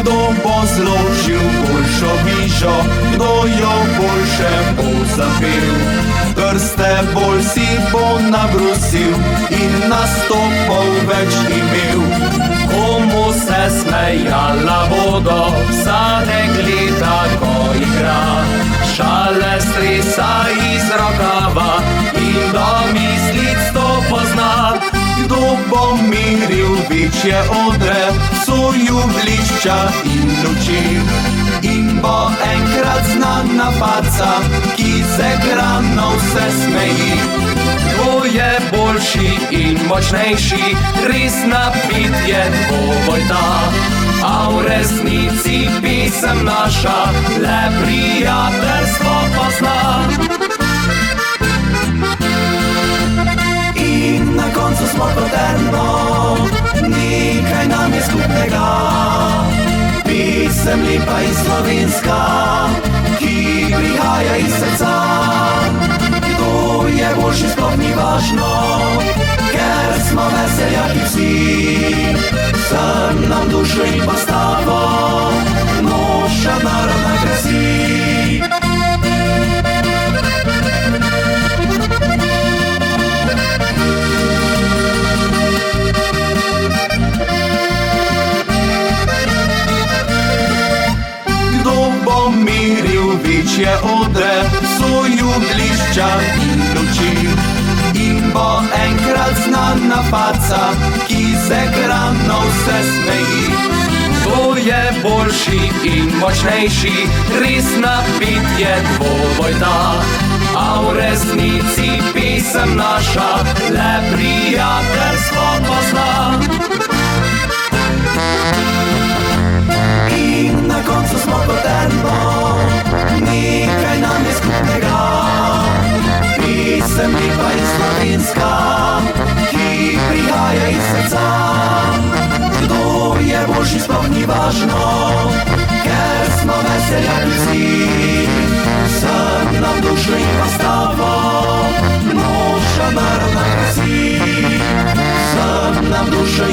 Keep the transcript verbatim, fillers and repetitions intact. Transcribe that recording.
Kdo bo zložil boljšo hišo, kdo jo boljše bo zapel, krste bolj si bo nabrusil in nastopov več imel. Komu se smejala bodo, vsa dekleta, ko igra, šale stresa iz rokava in do mislic to pozna. Kdo bo miril večje odre, soju blišča in luči, in bo enkrat znana faca, ki se grano vse smeji. Kdo je boljši in močnejši, res napit je dvoboj ta, a v resnici pisem naša le prijateljstvo pozna. In na koncu smo kot eno, nekaj nam je skupnega, pisem lepa in slovenska, ki prihaja iz srca. Kdo je boljši, sploh ni važno, ker smo veseljaki vsi, sem nam dušo in postavo, naša narodna krasi. Večje odre, soju blišča in luči, in bo enkrat znana faca, ki se grano vse smeji. Kdo je boljši in močnejši, res napit je dvoboj ta, a v resnici pisem naša le prijateljstvo pozna. In na koncu smo kot eno, nekaj nam je skupnega, pisem lepa in slovenska, ki prihaja iz srca. Kdo je boljši, sploh ni važno, ker smo veseljaki vsi, sem nam dušo in postavo, naša narodna krasi, sem nam dušo